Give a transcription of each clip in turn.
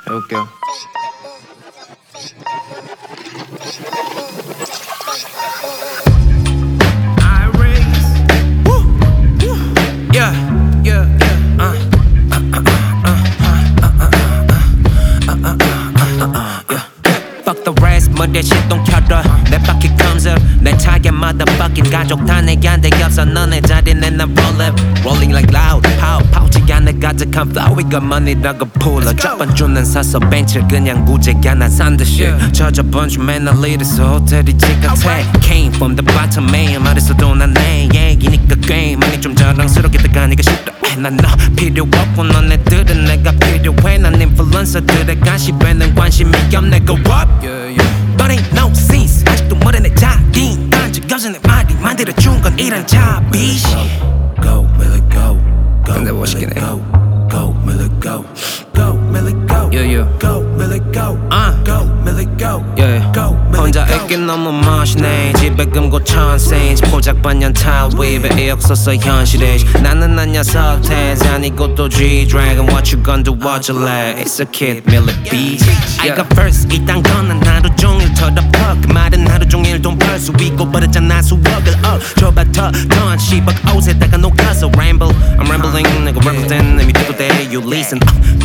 해볼게요. Fuck the rest, 무대 시동 켜둬 내 바퀴 comes up 내 타겟마다 바뀐 가족 다 내게 안 되겠어 너네 자리는 난 roll up Rolling like loud, pow, 파우치가 내 가득한 flow 이거 money라고 풀어 저번 주는 사서 벤치를 그냥 무제가 난 산듯이 저저번 주 맨날 리드서 호텔이 지같아 Came from the bottom man 말했어도 난 내 얘기니까 꽤 많이 좀 자랑스럽게 다가니까 싫어 난 너 필요 없고 너네들은 내가 필요해 난 인플루언서들의 가십에는 관심이 없네 Go up But ain't no sense 아직도 모르는 내 자기 난 지금서 내 말이 만들어준 건 이런 잡이 Go Millie go Go 근데 멋있긴 해. Go Go Millie go Go Millie go Go Millie go Go Millie go Go 혼자 있긴 너무 멋있네 집에 금고 천세인지 포작 반년 타입에 애 없어서 현실에 나는 난 녀석 태세 아니고 또 G-Dragon What you gon' do what you like It's a kid Millie B I got first 이딴 거는 하루 종일 털어퍼 그 말은 하루 종일 돈 벌 수 있고 버렸잖아 수억을 줘봐 더한 10억 옷에다가 녹아서 ramble I'm rambling 내가 represent 내 밑에 대 you listen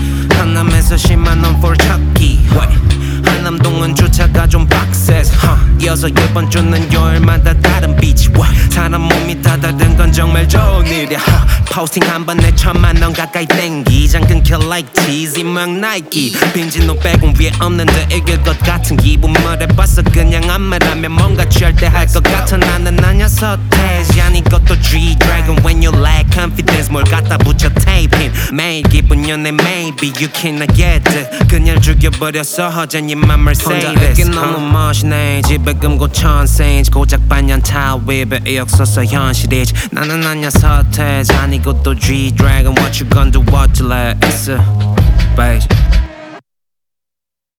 한남에서 10만원 for chucky 한남동은 주차가 좀 빡세서 이어서 이번 주는 요일마다 다른 비치 사람 몸이 다 다른 건 정말 좋은 일이야 포스팅 한 번에 1000만원 가까이 땡기 장 끊겨 like cheesy 막 나이키 빈진 500원 위에 없는데 이길 것 같은 기분 말해봤어 그냥 안 말하면 뭔가 취할 때 할 것 같아 나는 아냐 서태지 아니것도 G-Dragon When you lack confidence 뭘 갖다 붙여 taping 매일 기분 연애 maybe you cannot get it 그냥 죽여버렸어 허전히 맘 Mercedes 혼자 있긴 너무 멋있네 집에 금고 천세인지 고작 반년 타입에 애 없어서 현실이지 나는 아냐 서태지 아니고 또 G-Dragon What you gon' do what you like It's a beige